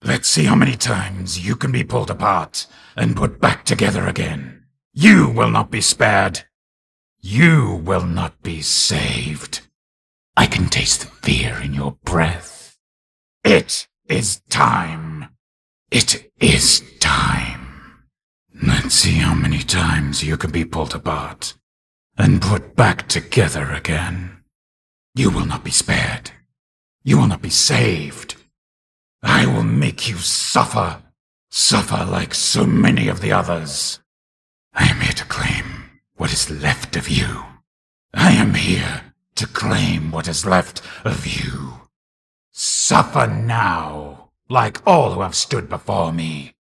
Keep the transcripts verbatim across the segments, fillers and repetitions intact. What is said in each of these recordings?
Let's see how many times you can be pulled apart and put back together again. You will not be spared. You will not be saved. I can taste the fear in your breath. It is time. It is time. Let's see how many times you can be pulled apart and put back together again. You will not be spared. You will not be saved. I will make you suffer. Suffer like so many of the others. I am here to claim what is left of you. I am here to claim what is left of you. Suffer now, like all who have stood before me.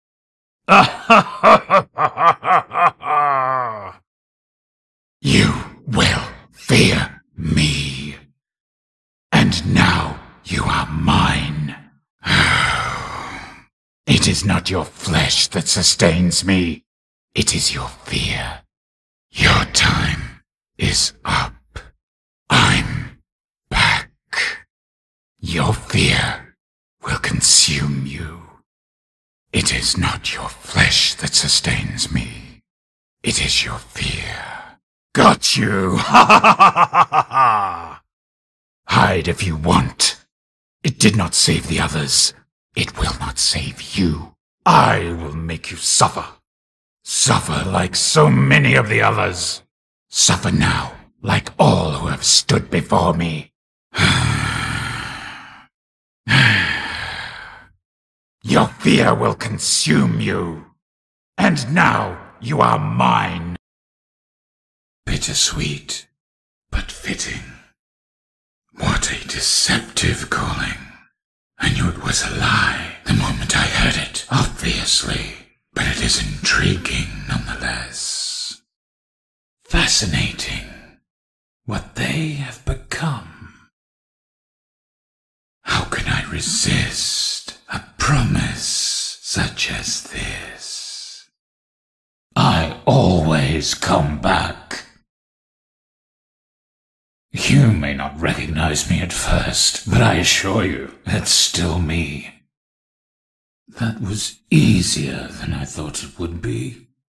You will fear me. And now you are mine. It is not your flesh that sustains me. It is your fear. Your time is up. I'm back. Your fear will consume you. It is not your flesh that sustains me. It is your fear. Got you! Ha ha ha ha ha ha! Hide if you want. It did not save the others. It will not save you. I will make you suffer. Suffer like so many of the others. Suffer now, like all who have stood before me. Your fear will consume you. And now you are mine. Bittersweet, but fitting. What a deceptive calling. I knew it was a lie the moment I heard it, obviously, but it is intriguing nonetheless. Fascinating what they have become. How can I resist a promise such as this? I always come back. You may not recognize me at first, but I assure you, it's still me. That was easier than I thought it would be.